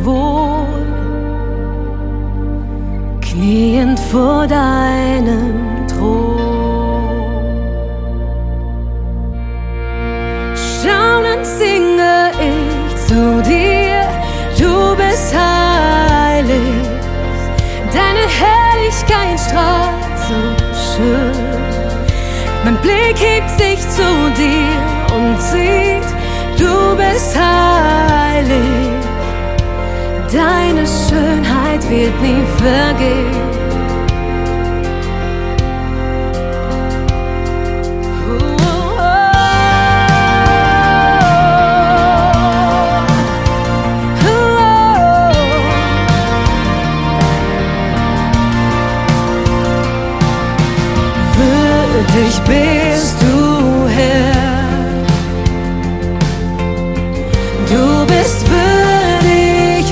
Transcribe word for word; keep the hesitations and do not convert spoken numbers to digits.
wohl, kniend vor deinem Thron. Staunend singe ich zu dir, du bist heilig, deine Herrlichkeit strahlt so schön. Mein Blick hebt sich zu dir und sieht, du bist heilig, deine Schönheit wird nie vergehen. Würdig bist du,